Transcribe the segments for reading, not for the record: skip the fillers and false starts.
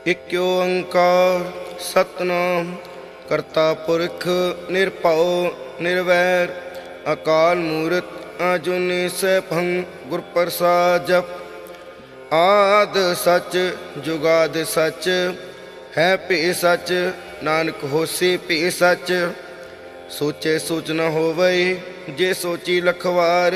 ਇਕ ਓੰਕਾਰ ਸਤਨਾਮ ਕਰਤਾ ਪੁਰਖ ਨਿਰਭਉ ਨਿਰਵੈਰ ਅਕਾਲ ਮੂਰਤ ਅਜੂਨੀ ਸੈਭੰ ਗੁਰ ਪ੍ਰਸਾਦ ਜਪ। ਆਦ ਸਚ ਜੁਗਾਦ ਸਚ ਹੈ ਭੀ ਸਚ ਨਾਨਕ ਹੋਸੀ ਭੀ ਸਚ। ਸੋਚੇ ਸੋਚ ਨ ਹੋਵਈ ਜੇ ਸੋਚੀ ਲਖਵਾਰ।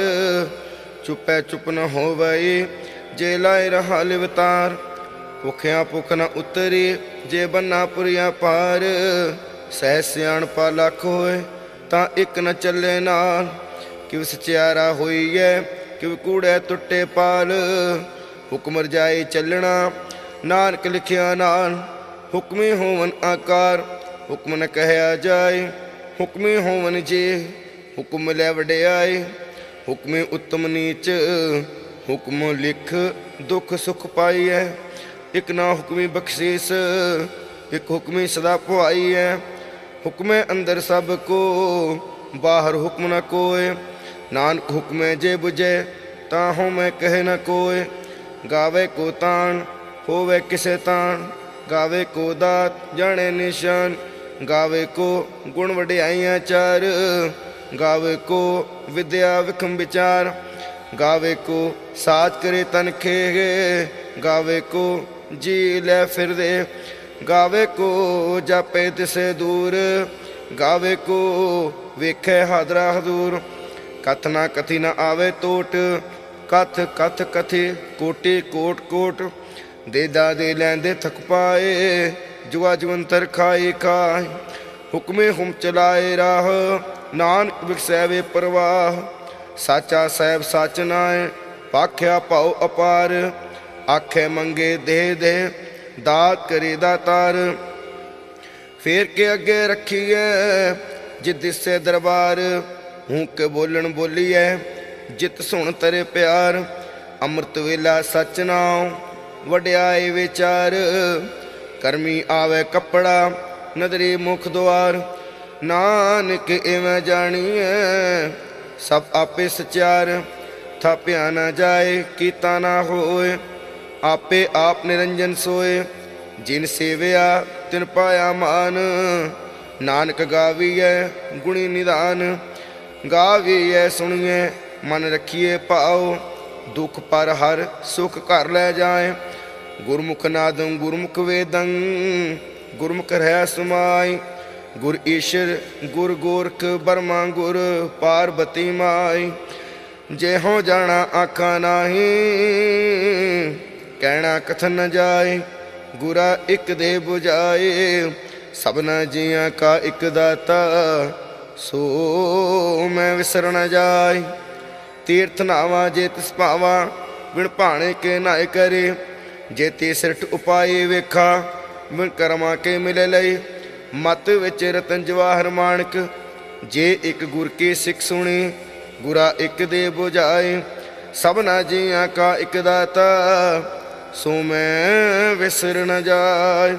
ਚੁਪੈ ਚੁਪ ਨ ਹੋਵਈ ਜੇ ਲਾਇ ਰਹਾ ਲਿਵਤਾਰ। ਭੁਖਿਆ ਭੁਖ ਨ ਉਤਰੀ ਜੇ ਬੰਨਾ ਪੁਰੀਆ ਪਾਰ। ਸਹਿ ਸਿਆਣਪਾ ਲੱਖ ਹੋਏ ਤਾਂ ਇੱਕ ਨ ਚੱਲੇ ਨਾਲ। ਕਿਵ ਸਚਿਆਰਾ ਹੋਈਐ ਕਿਵ ਕੂੜੈ ਟੁੱਟੇ ਪਾਲ। ਹੁਕਮ ਰਜਾਈ ਚੱਲਣਾ ਨਾਨਕ ਲਿਖਿਆ ਨਾਲ। ਹੁਕਮੀ ਹੋਵਨ ਆਕਾਰ ਹੁਕਮ ਨ ਕਹਿਆ ਜਾਏ। ਹੁਕਮੀ ਹੋਵਨ ਜੇ ਹੁਕਮ ਲੈ ਵਡਿਆਏ। ਹੁਕਮੀ ਉੱਤਮ ਨੀਚ ਹੁਕਮ ਲਿਖ ਦੁੱਖ ਸੁਖ ਪਾਈਐ। ਇੱਕ ਨਾ ਹੁਕਮੀ ਬਖਸ਼ੀਸ ਇੱਕ ਹੁਕਮੀ ਸਦਾ ਭੁਆਈ ਹੈ। ਹੁਕਮੇ ਅੰਦਰ ਸਭ ਕੋ ਬਾਹਰ ਹੁਕਮ ਨ ਕੋਏ। ਨਾਨਕ ਹੁਕਮੇ ਜੇ ਬੁਝੇ ਤਾਂ ਹੋ ਮੈਂ ਕਹੇ ਨ ਕੋਏ। ਗਾਵੇ ਕੋ ਤਾਣ ਹੋਵੇ ਕਿਸੇ ਤਾਣ। ਗਾਵੇ ਕੋ ਦਾਤ ਜਾਣੇ ਨਿਸ਼ਾਨ। ਗਾਵੇ ਕੋ ਗੁਣ ਵਡਿਆਈਆਂ ਚਾਰ। ਗਾਵੇ ਕੋ ਵਿਦਿਆ ਵਿਖਮ ਵਿਚਾਰ। ਗਾਵੇ ਕੋ ਸਾਜ ਕਰੇ ਤਨ ਖੇ। ਗਾਵੇ ਕੋ ਜੀ ਲੈ ਫਿਰਦੇ। ਗਾਵੇ ਕੋ ਜਾਪੇ ਤਿਸੇ ਦੂਰ। ਗਾਵੇ ਕੋ ਵੇਖੇ ਹਾਦਰਾ ਹਦੂਰ। ਕਥ ਨਾ ਕਥੀ ਨਾ ਆਵੇ ਟੋਟ। ਕਥ ਕਥ ਕਥੀ ਕੋਟੀ ਕੋਟ ਕੋਟ। ਦੇ ਦਾਦੇ ਲੈਂਦੇ ਥਕ ਪਾਏ ਜੁਆ ਜਵੰਤਰ ਖਾਏ ਖਾਏ। ਹੁਕਮੇ ਹੁਮ ਚਲਾਏ ਰਾਹ ਨਾਨਕ ਵਿਖਸੈ ਵੇ ਪ੍ਰਵਾਹ। ਸਾਚਾ ਸਾਹਿਬ ਸਚ ਨਾਏ ਭਾਖਿਆ ਭਾਉ ਅਪਾਰ। ਆਖੇ ਮੰਗੇ ਦੇ ਦੇ ਦਾਤ ਕਰੇ ਦਾਤਾਰ। ਫੇਰ ਕੇ ਅੱਗੇ ਰੱਖੀਐ ਜਿ ਦਿਸੇ ਦਰਬਾਰ। ਹੂੰ ਕੇ ਬੋਲਣ ਬੋਲੀਐ ਜਿਤ ਸੁਣ ਤਰੇ ਪਿਆਰ। ਅੰਮ੍ਰਿਤ ਵੇਲਾ ਸਚ ਨਾਉ ਵਡਿਆਏ ਵਿਚਾਰ। ਕਰਮੀ ਆਵੇ ਕੱਪੜਾ ਨਦਰੀ ਮੁਖ ਦੁਆਰ। ਨਾਨਕ ਇਵੇਂ ਜਾਣੀਐ ਸਭ ਆਪੇ ਸਚਿਆਰ। ਥਾਪਿਆ ਨਾ ਜਾਏ ਕੀਤਾ ਨਾ ਹੋਏ ਆਪੇ ਆਪ ਨਿਰੰਜਨ ਸੋਏ। ਜਿਨ ਸੇਵਿਆ ਤਿਨ ਪਾਇਆ ਮਾਨ। ਨਾਨਕ ਗਾਵੀਐ ਗੁਣੀ ਨਿਧਾਨ। ਗਾਵੀਐ ਸੁਣੀਐ ਮਨ ਰੱਖੀਏ ਭਾਉ। ਦੁਖ ਪਰ ਹਰ ਸੁਖ ਘਰ ਲੈ ਜਾਏ। ਗੁਰਮੁਖ ਨਾਦੰ ਗੁਰਮੁਖ ਵੇਦੰ ਗੁਰਮੁਖ ਰਹਿ ਸਮਾਈ। ਗੁਰ ਈਸ਼ਰ ਗੁਰ ਗੋਰਖ ਬਰਮਾ ਗੁਰ ਪਾਰਬਤੀ ਮਾਈ। ਜਿਹੋ ਜਾਣਾ ਆਖਾਂ ਨਾਹੀ ਕਹਿਣਾ ਕਥਨ ਨ ਜਾਏ। ਗੁਰਾ ਇੱਕ ਦੇ ਬੁਝਾਏ ਸਭਨਾ ਜੀਆਂ ਕਾ ਇੱਕ ਦਾਤਾ। ਸੋ ਮੈਂ ਵਿਸਰ ਨ ਜਾਏ। ਤੀਰਥ ਨਾਵਾ ਜੇ ਤਿਸ ਭਾਵਾ ਬਿਨ ਭਾਣੇ ਕੇ ਨਾਏ ਕਰੇ। ਜੇ ਤੀ ਸਿਰਠ ਉਪਾਏ ਵੇਖਾ ਬਿਨ ਕਰਮਾ ਕੇ ਮਿਲੇ ਲਈ। ਮਤ ਵਿੱਚ ਰਤਨ ਜਵਾਹਰ ਮਾਣਕ ਜੇ ਇੱਕ ਗੁਰ ਕੀ ਸਿੱਖ ਸੁਣੀ। ਗੁਰਾ ਇੱਕ ਦੇ ਬੁਝਾਏ ਸਭਨਾ ਜੀਆਂ ਕਾ ਇੱਕ ਦਾਤਾ। ਸੋ ਮੈਂ ਵਿਸਰ ਨ ਜਾਏ।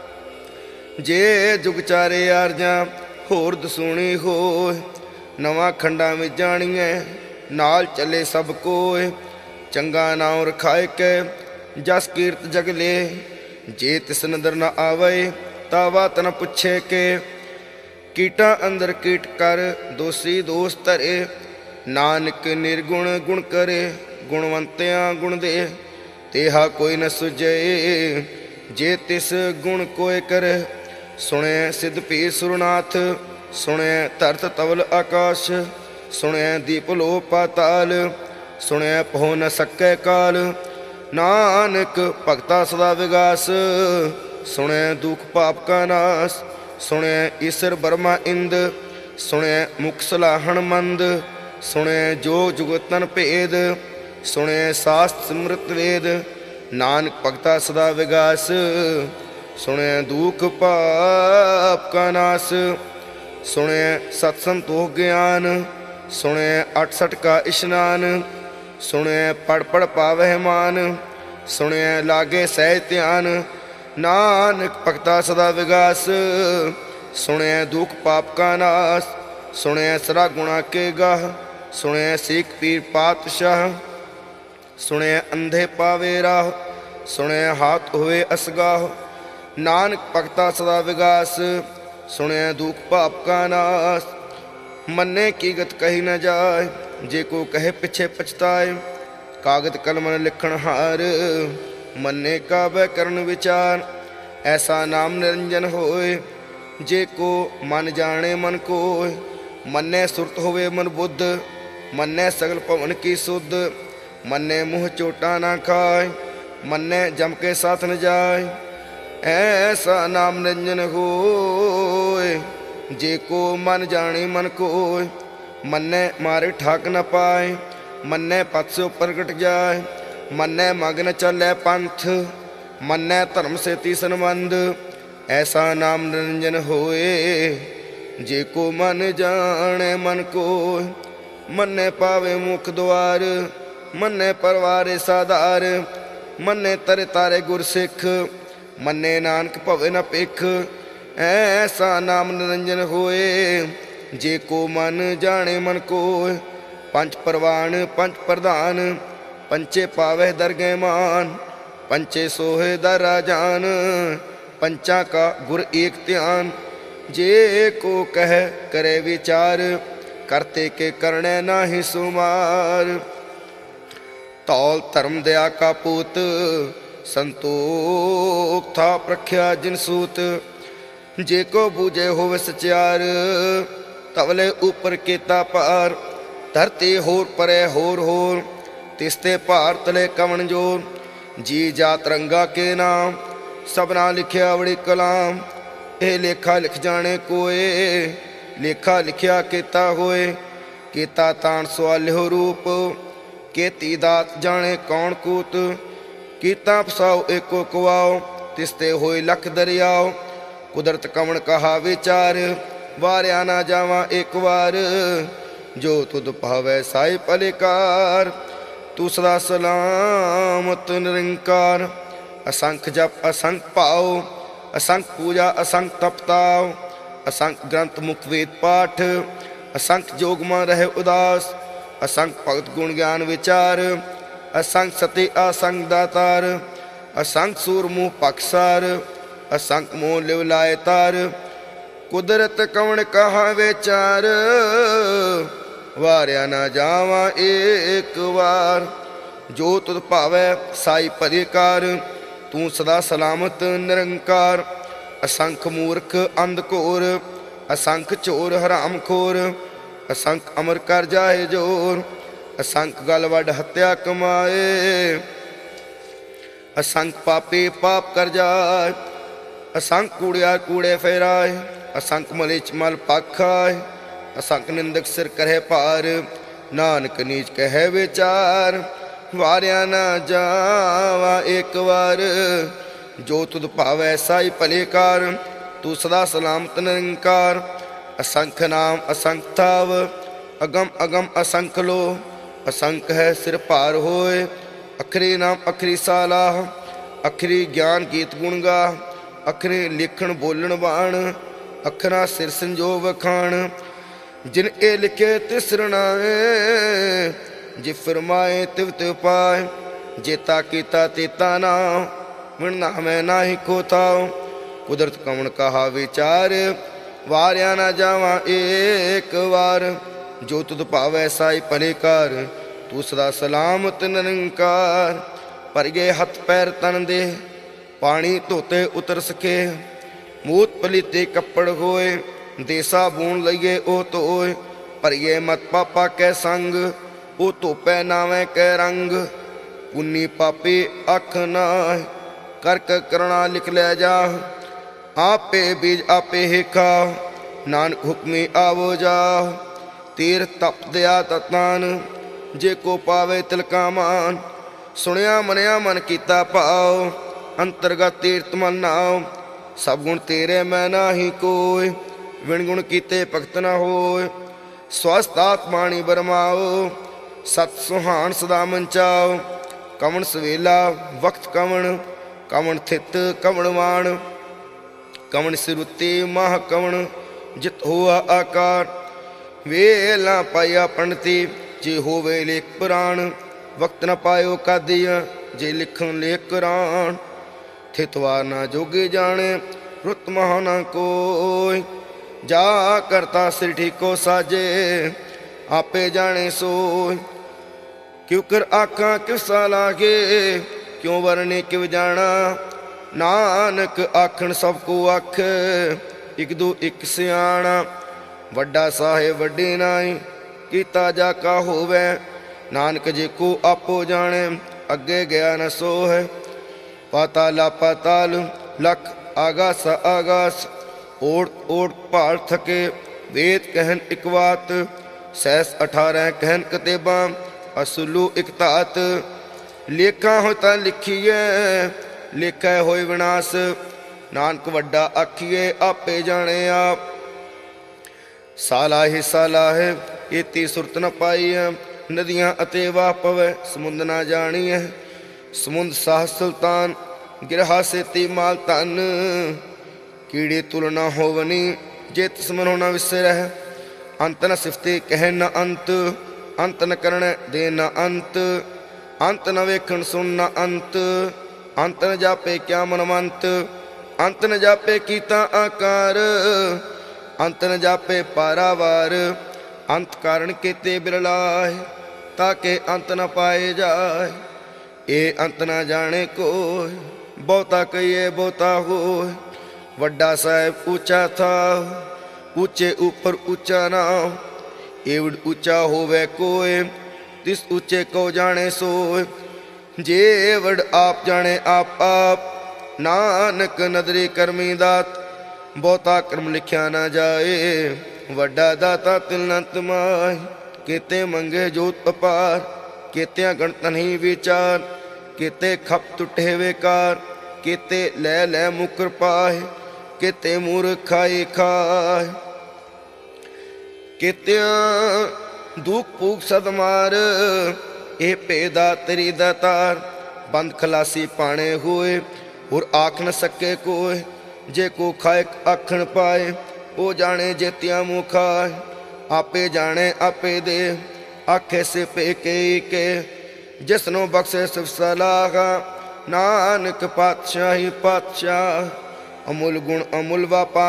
ਜੇ ਜੁਗ ਚਾਰੇ ਆਰਜਾਂ ਹੋਰ ਦਸੂਣੀ ਹੋਏ। ਨਵਾਂ ਖੰਡਾਂ ਵਿੱਚ ਜਾਣੀਐ ਨਾਲ ਚੱਲੇ ਸਭ ਕੋਏ। ਚੰਗਾ ਨਾਉ ਰਖਾਏ ਕੇ ਜਸ ਕੀਰਤ ਜਗਲੇ। ਜੇ ਤਿਸ ਨਦਰ ਨ ਆਵੇ ਤਾਂ ਬਾਤ ਨ ਪੁੱਛੇ ਕੇ। ਕੀਟਾਂ ਅੰਦਰ ਕੀਟ ਕਰ ਦੋਸੀ ਦੋਸ ਧਰੇ। ਨਾਨਕ ਨਿਰਗੁਣ ਗੁਣ ਕਰੇ ਗੁਣਵੰਤਿਆਂ ਗੁਣ ਦੇ। ਤੇਹਾ ਕੋਈ ਨ ਸੁਝੇ ਜੇ ਤਿਸ ਗੁਣ ਕੋਇ ਕਰੇ। ਸੁਣਿਐ ਸਿਧ ਭੀ ਸੁਰਨਾਥ ਸੁਣਿਐ ਧਰਤ ਤਵਲ ਆਕਾਸ਼। ਸੁਣਿਐ ਦੀਪ ਲੋ ਪਾਤਾਲ ਸੁਣਿਐ ਪਹੁ ਨ ਸਕੈ ਕਾਲ। ਨਾਨਕ ਭਗਤਾ ਸਦਾ ਵਿਗਾਸ ਸੁਣਿਐ ਦੁਖ ਪਾਪ ਕਾ ਨਾਸ। ਸੁਣਿਐ ਈਸਰ ਬਰਮਾ ਇੰਦ ਸੁਣਿਐ ਮੁਖ ਸਲਾਹਣ ਮੰਦ। ਸੁਣਿਐ ਜੋਗ ਜੁਗਤਨ ਭੇਦ ਸੁਣਿਐ ਸਾਸਤ ਸਿਮਰਤ ਵੇਦ। ਨਾਨਕ ਭਗਤਾ ਸਦਾ ਵਿਗਾਸ ਸੁਣਿਐ ਦੁਖ ਪਾਪ ਕਾ ਨਾਸ। ਸੁਣਿਐ ਸਤ ਸੰਤੋਖ ਗਿਆਨ ਸੁਣਿਐ 68 ਕਾ ਇਸ਼ਨਾਨ। ਸੁਣਿਐ ਪੜ ਪੜ ਪਾਵਹਿ ਮਾਨ ਸੁਣਿਐ ਲਾਗੇ ਸਹਿਜ ਧਿਆਨ। ਨਾਨਕ ਭਗਤਾ ਸਦਾ ਵਿਗਾਸ ਸੁਣਿਐ ਦੁਖ ਪਾਪ ਕਾ ਨਾਸ। ਸੁਣਿਐ ਸਰਾ ਗੁਣਾ ਕੇ ਗਾਹ ਸੁਣਿਐ ਸੀਖ ਪੀਰ ਪਾਤਸ਼ਾਹ। ਸੁਣਿਐ ਅੰਧੇ ਪਾਵੇ ਰਾਹ ਸੁਣਿਐ ਹਾਥ ਹੋਏ ਅਸਗਾਹ। नानक भगता सदा विगास, सुने दुख पाप का नाश। मन्ने की गत कही न जाय, जे को कहे पिछे पछताए। कागद कलम लिखण हार, मन्ने का व्याकरण विचार। ऐसा नाम निरंजन होए, जे को मन जाने मन कोय। मन्ने सुरत होवे मन बुद्ध, मन्ने सगल पवन की सुध। मन्ने मुँह चोटा ना खाए, मन्ने जम के साथ न जाए। ऐसा नाम निरंजन होए, जे को मन जाने मन कोय। मन्ने मारे ठाक न पाए, मन्ने पथ से ऊपर कट जाए। मन्ने मग्न चले पंथ, मन्ने धर्म से तीसन मंद। ऐसा नाम निरंजन होए, जे को मन जाने मन कोय। मन्ने पावे मुख द्वार, मन्ने परवारे साधार। मन्ने तरे तारे गुर सिख, मन्ने नानक भवे न पिख। ऐसा नाम निरंजन होए, जे को मन जाने मन कोय। पंच परवान पंच प्रधान, पंचे पावे दरगे मान। पंचे सोहे दर राजान, पंचा का गुर एक ध्यान। जे को कह करे विचार, करते के करने नाही सुमार। तौल धर्म दया का पूत, संतोख था प्रख्या जिन सूत। जे को बूझे होवे सचार, तवले ऊपर केता पार। धरती होर परे होर होर, तिसते भार तले कवन जोर। जी जात रंगा के नाम, सबना लिखिया बड़ी कलाम। ए लेखा लिख जाने कोए, लेखा लिखिया केता होए। केता तान सवाल्यो रूप, केती दात जाने कौन कूत। कीता फसाओ एको कुआओ, तिसते होए लख दरियाओ। कुदरत कवन कहा विचार, वारिया ना जावा एक बार। जो तुद भावै साई पलिकार, तू सदा सलामत निरंकार। असंख जप असंख पाओ, असंख पूजा असंख तपताओ। असंख ग्रंथ मुख वेद पाठ, असंख जोग में रहे उदास। असंख भगत गुण ज्ञान विचार, असंख सती असंख दातार। असंख सूर मुँह पक्षसार, असंख मोह लिव लाए तार। कुदरत कवन कहा विचार, वारिया ना जावा एक बार। जो तुद भावै साई पलिकार, तू सदा सलामत निरंकार। असंख मूर्ख अंध घोर, असंख चोर हराम खोर। असंख अमर कर जाए जोर, असंख गल वड हत्या कमाए। असंख पापी पाप कर जाए, असंख कूड़िया कूड़े फेराए। असंख मलिच मल पग खाए, असंख निंदक सिर करे पार। नानक नीच कहे विचार, वारिया ना जावा एक बार। जो तुद भावै साई भलेकार, तू सदा सलामत निरंकार। असंख नाम असंख थाव, अगम अगम असंख लो। असंख है सिर भार होए, अखरी नाम अखरी सालाह। अखरी ज्ञान गीत गुण गा, अखरी लिखण बोलण बाण। अखरा सिर संजो वखाण, जिन ए लिखे तिसर नाए। जे फरमाए तिव तिव पाए, जेता कीता तेता नाम। विण नामै नाही खोताओ, कुदरत कवन कहा विचार। वारिया ना जावा एक बार। जो तुद भावै साई भलेकार, तू सदा सलामत निरंकार। भरगे हथ पैर तन दे, पानी धोते उतर सके। मूत पलीते कपड़ होए, देसा बून लइए ओ धोए। भरिए मत पापा कै संग, ओ धोपै नावे कै रंग। पुन्नी पापी अख नाय, करक करना लिख लै जा। आपे बीज आपे हेखा, नानक हुक्मी आवो जा। तीर तप दया ततान, जे को पावे तिलका मान। सुनिया मनिया मन कीता भाव, अंतरगत तीर्थ मन नाव। सब गुण तेरे मैं नाही कोय, विण गुण कीते भगत न होय। स्वस्थ आत्माणी बरमाओ, सत सुहान सदा मंचाओ। कवन सवेला वक्त कवन, कवन थित कवन वाण। कवन सिरुते माह कवन, जित हुआ आकार। वेला पाया पंडिती, जे होवे लेख पुराण। वक्त न पायो कादिया, जे लिखन लेख कुरान। थितवार ना जोगे जाने रुत महा ना कोय। जा करता सिर ठीको साजे आपे जाने सोय। क्यों कर आखा किसा लागे क्यों वरने क्यों जाना। नानक आखन सबको आख एक दो एक सियाणा। वड्डा साहेब वड्डे नाई कीता जाका होवे। नानक जी को आपो जाने अगे गया न सो है। पाताला पाताल लख आगास आगास ओढ़ ओढ़ पाल थके। वेद कहन एक बात सैस 18 कहन कतेबा असुलू एक तात। लेखा होता लिखिए लेखा होए विनाश। नानक वड्डा आखिए आपे जाने आप। साला है इति सुरत न पाई है। नदियाँ अते वाह पवै समुंद ना जानी है। समुंद साह सुल्तान गिरहा से ती माल तन। कीड़े तुलना होवनी जे तिस्मन होना विसर है। अंत न सिफते कह न अंत अंत न करण दे न अंत। अंत न वेखन सुन न अंत अंत न जापे क्या मनमंत। अंत न जापे कीता आकार अंत न जापे पारावार। अंत कारण केते बिरलाए ताके अंत न पाए जाए। ये अंत न जाने कोय बहुता कहिए बहुता होय। वड्डा साहेब ऊंचा था ऊंचे ऊपर ऊंचा नाम। एवड ऊंचा होवे कोय तिस ऊंचे को जाने सोय। जेवड आप जाने आप नानक नदरी कर्मी दात। बहुता कर्म लिखा ना जाए वड्डा दाता तिल न तमाय। केते मंगे जोत अपार केत्या गणत नहीं विचार। केते खप टुटे बेकार केते ले मुकर पाए। केते मूर्ख खाए खाए केत्या दुख पूख सदमार। ए पेदा तेरी दातार बंद खलासी पाने हुए और आख न सके कोय। जे को खाए आखन पाए ओ जाने जेतिया मुँह खाए। आपे जाने आपे दे आखे से पे के जिसनो बख्शे सब सलाहा। नानक पातशाही पातशाह अमूल गुण अमूल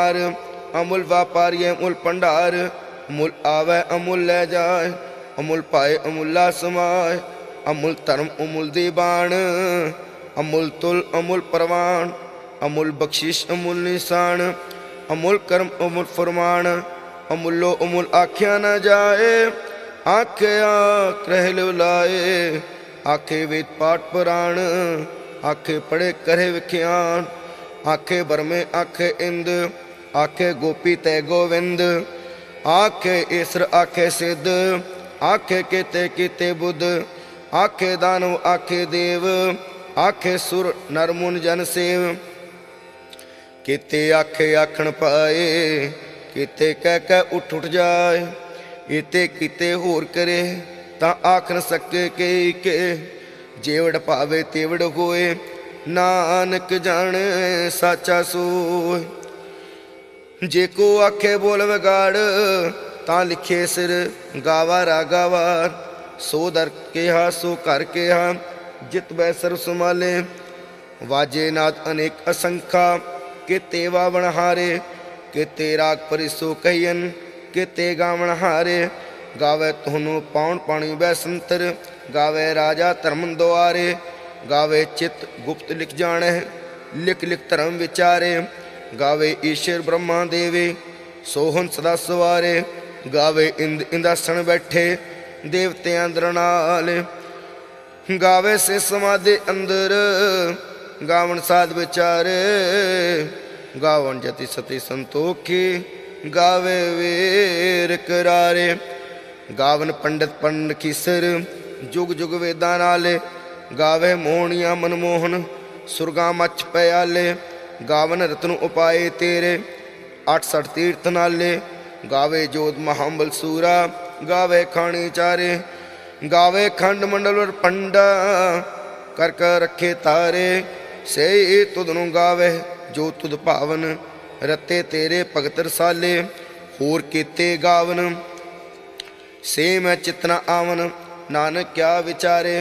व्यापार ये अमूल भंडार। अमूल आवे अमूल ले जाए अमूल पाए अमूला समाए। अमूल धर्म अमूल दीवान अमूल तुल अमूल परवान। अमूल बख्शिश अमूल निशान अमूल कर्म अमूल फरमान। अमूलो अमूल आख्या न जाए आखे आख लाए। आखे वेद पाठ पुराण आखे पढ़े करे विख्यान। आखे बरमे आखे इंद आखे गोपी तय गोविंद। आखे ईश्वर आखे सिद्ध आखे केते कीते बुद्ध। आखे दानव आखे देव आखे सुर नर मुन जन सेव। केते आखे आखन पाए केते कह उठ जाए। इते किते होर करे ता आख न सके के। जेवड़ पावे तेवड़ होए नानक जाने साचा सोय। जे को आखे बोल विगाड़ ता लिखे सिर गावा रागावार। सो दर केहा सो कर केहा जित वै सर्व संभाले। वाजे नाद अनेक असंखा केते वावण हारे। केते राग परिसो कहियन केते गावण हारे। गावे तुहनु पाउन पाणी बैसंतर गावे राजा धर्म द्वारे। गावे चित गुप्त लिख जाने लिख लिख धर्म विचारे। गावे ईश्वर ब्रह्मा देवे सोहन सदा सवारे। गावे इंद इंदासन बैठे देवते अंदर नाल। गावे से समाधि अंदर गावन साध विचारे। गावन जति सती संतोखी गावे वीर करारे। गावन पंडित पंड की सिर जुग जुग वेदा नाले। गावे मोहनिया मनमोहन सुरगा मच पयाले। गावन रत्न उपाय तेरे 68 तीर्थ नाले। गावे जोध महाबल सूरा गावे खानी चारे। गावे खंड मंडल और पंडा कर कर रखे तारे। से तुदनु गावे जो तुद पावन रते तेरे भगत रसाले। होर केते गावन से मैं चितना आवन नानक क्या विचारे।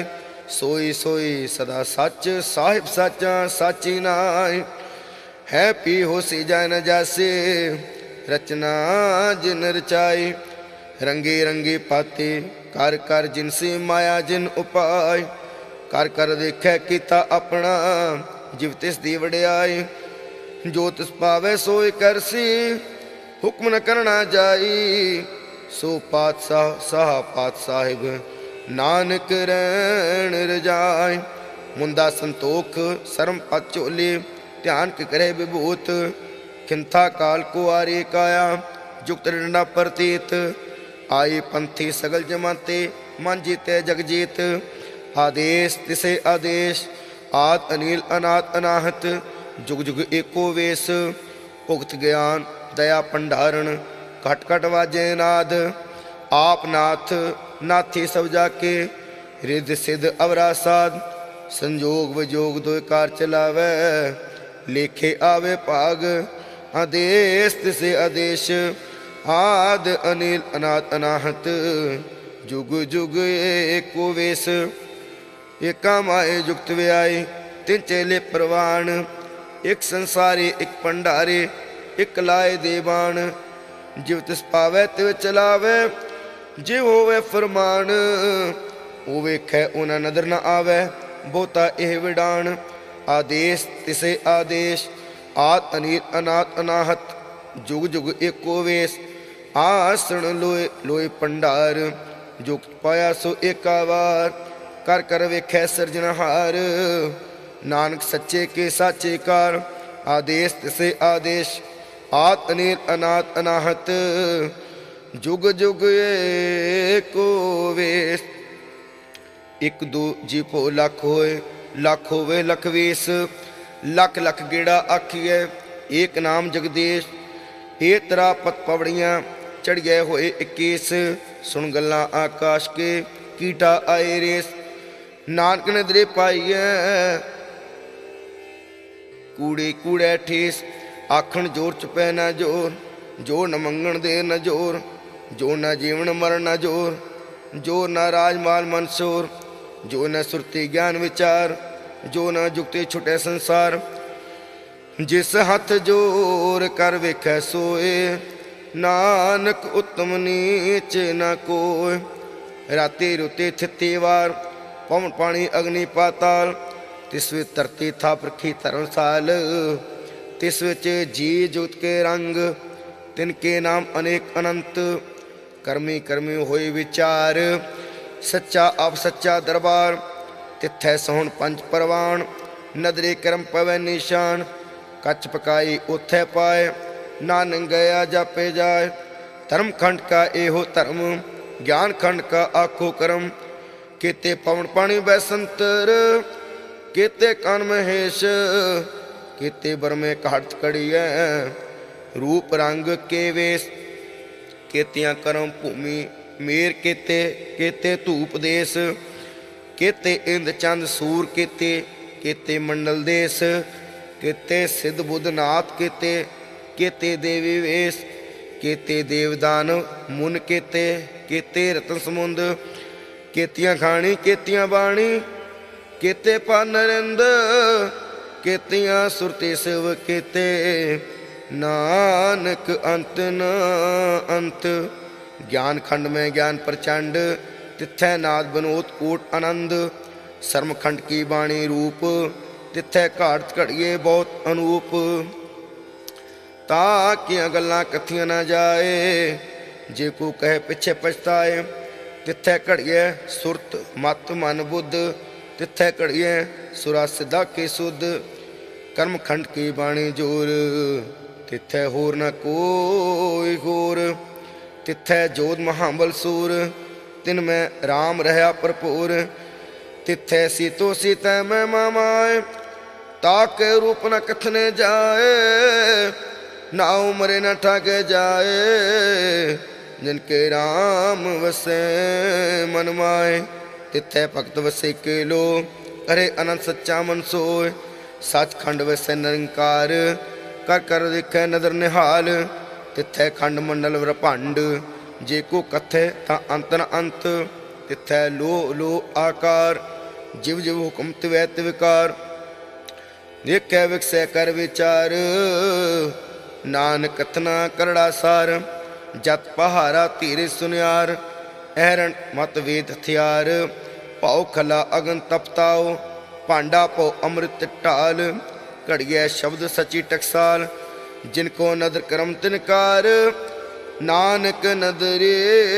सोई सोई सदा सच साहिब साचा साची नाय। है पी हो सी जाय न जासे रचना जिन रचाई। रंगे रंगे पाते कर कर जिनसे माया जिन उपाय। कर कर देखे किता अपना जिव तिस दी वड्याई। जो तिस पावे सोई करसी हुक्म न करना जाई। सो पातशाह साह पात साहिब नानक रैन रजाय। मुंदा संतोख सरम पत चोली ध्यान के करे विभूत। खिंथा काल कुआरी काया जुगत डंडा प्रतीत। आई पंथी सगल जमाते मन जीते जग जीत। आदेश तिसे आदेश आद अनिल अनाथ अनाहत। जुग जुग एको वेश उगत ज्ञान दया भंडारण। घट घट वाजे नाद आप नाथ नाथी सब जाके। रिद सिद्ध अवरा साध संजोग विजोग दो कार चलावे। लेखे आवे भाग आदेश तिसे आदेश आद अनिल अनाथ अनाहत। जुग जुग एको वेश एका माए जुगत व्याय। तिन चेले प्रवाण एक संसारी एक भंडारे एक लाए देवान। जिव तिस पावै तिव चलावे जिव होवे फरमान। ओ वेखै उना नदर न आवे बहुता एह विडान। आदेश तिसे आदेश आद अनिल अनाथ अनाहत। जुग जुग एको वेश आसण लोए लोए भंडार। जुग पाया सो एका वार कर कर वेखै सिरजनहार। नानक सच्चे के साचे कार आदेश तिसे आदेश आद अनिल अनाथ अनाहत। जुग जुग एको वेश। एक दो जीपो लख होए लख होवे लख वेश। लख लख गेड़ा आखिए एक नाम जगदीश। ए तरा पत पवड़ियाँ चढ़िए होए इक्कीस। सुन गल्लां आकाश के कीटा आए रेस। नानक ने दरे पाइए कूड़े कूड़े ठेस। आखण जोर चुपै न जोर जोर न मंगण दे न जोर। जोर न जीवन मरण न जोर जोर न राजमाल मनसूर। जो न सुरती ज्ञान विचार जो न जुगते छुटे संसार। जिस हथ जोर कर वेखै सोए नानक उत्तम नीच न कोय। राते रुते थिते वार पवन पानी अग्नि पाताल। तिस विच धरती था प्रखी धर्मसाल। तिस विच जी जुगत के रंग तिनके नाम अनेक अनंत। कर्मी कर्मी होए विचार सच्चा आप सच्चा दरबार। तिथै सोहन पंच परवान नदरे करम पवै निशान। कच पकाई उथै पाए नानक गया जापे जाए। धर्म खंड का एहो धर्म ज्ञान खंड का आखो कर्म। केते पवन पानी बैसंतर केते कान महेश। केते बरमे घाट कड़िए रूप रंग के वेश। केतियां करम भूमि मेर केते केते धूप देश। केते इंद चंद सूर केते केते मंडल देश। केते सिद्ध बुद्ध नाथ केते केते देवी वेश। केते देवदान मुन केते केते रतन समुंद। केतियां खानी केतियां बाणी केते पा नरिंद। केतियां सुरते शिव केते नानक अंत न अंत। ज्ञान खंड में ज्ञान प्रचंड तिथै नाद बनोत कोट आनंद। शर्म खंड की बाणी रूप तिथै घाट घड़िए बहुत अनूप। ताकियां गल्लां कथियां न जाए जे को कहे पिछे पछताए। तिथै घड़िए सुरत मत मन बुद्ध तिथै घड़िए सुरा सिद्धा के सुध। कर्म खंड की बाणी जोर तिथै होर न कोई होर। तिथै जोध महाबल सूर तिन में राम रहा भरपूर। तिथै सीतो सीतै में मामाए ताके रूप न कथने जाए। ना उमरे न ठाके जाए जिनके राम वसे मन माए। तिथै भगत वसे के लो अरे अनंत सच्चा मन सोय। सच खंड वसे निरंकार कर कर दिखै नदर निहाल। तिथै खंड मंडल ब्रह्मांड जे को कथे ता अंत न अंत। तिथै लो लो आकार ਜਿਵ ਜਿਵ ਹੁਕਮ ਤਿਵੈ ਤਿਵਕਾਰ। ਦੇਖੈ ਵਿਕਸੈ ਕਰ ਵਿਚਾਰ ਨਾਨਕ ਕਥਨਾ ਕਰੜਾ ਸਾਰ। ਜਤ ਪਹਾਰਾ ਧੀਰੇ ਸੁਨਿਆਰ ਐਰਨ ਮਤ ਵੇਦ ਹਥਿਆਰ। ਭਾਉ ਖਲਾ ਅਗਨ ਤਪਤਾਓ ਭਾਂਡਾ ਪੋ ਅੰਮ੍ਰਿਤ ਢਾਲ। ਘੜੀਐ ਸ਼ਬਦ ਸਚੀ ਟਕਸਾਲ ਜਿਨ ਕੋ ਨਦਰ ਕਰਮ ਤਿਨਕਾਰ। ਨਾਨਕ ਨਦਰੇ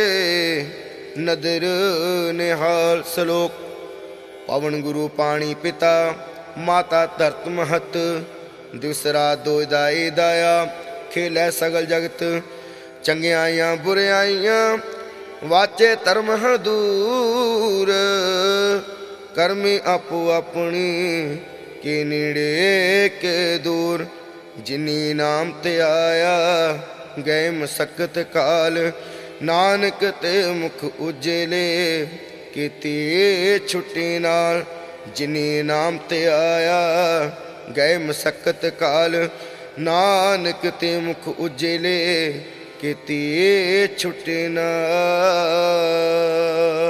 ਨਦਰ ਨਿਹਾਲ। ਸਲੋਕ। ਪਵਨ ਗੁਰੂ ਪਾਣੀ ਪਿਤਾ ਮਾਤਾ ਧਰਤ ਮਹਤ। ਦੂਸਰਾ ਦੋਇਦਾਈ ਦਾਇਆ ਖੇਲੈ ਸਗਲ ਜਗਤ। ਚੰਗਿਆਈਆਂ ਬੁਰਿਆਈਆਂ ਵਾਚੇ ਧਰਮ ਹਦੂਰ। ਕਰਮੀ ਆਪੋ ਆਪਣੀ ਕੇ ਨੇੜੇ ਕੇ ਦੂਰ। ਜਿਨੀ ਨਾਮ ਤੇ ਆਇਆ ਗਏ ਮਸਕਤ ਕਾਲ। ਨਾਨਕ ਤੇ ਮੁਖ ਉਜਲੇ ਕੀਤੀ ਛੁੱਟੀ ਨਾਲ। ਜਿਨੀ ਨਾਮ ਤੇ ਆਇਆ ਗਏ ਮਸਕਤ ਕਾਲ। ਨਾਨਕ ਤੇ ਮੁਖ ਉਜਲੇ ਕੀਤੀ ਛੁੱਟੀ ਨਾਲ।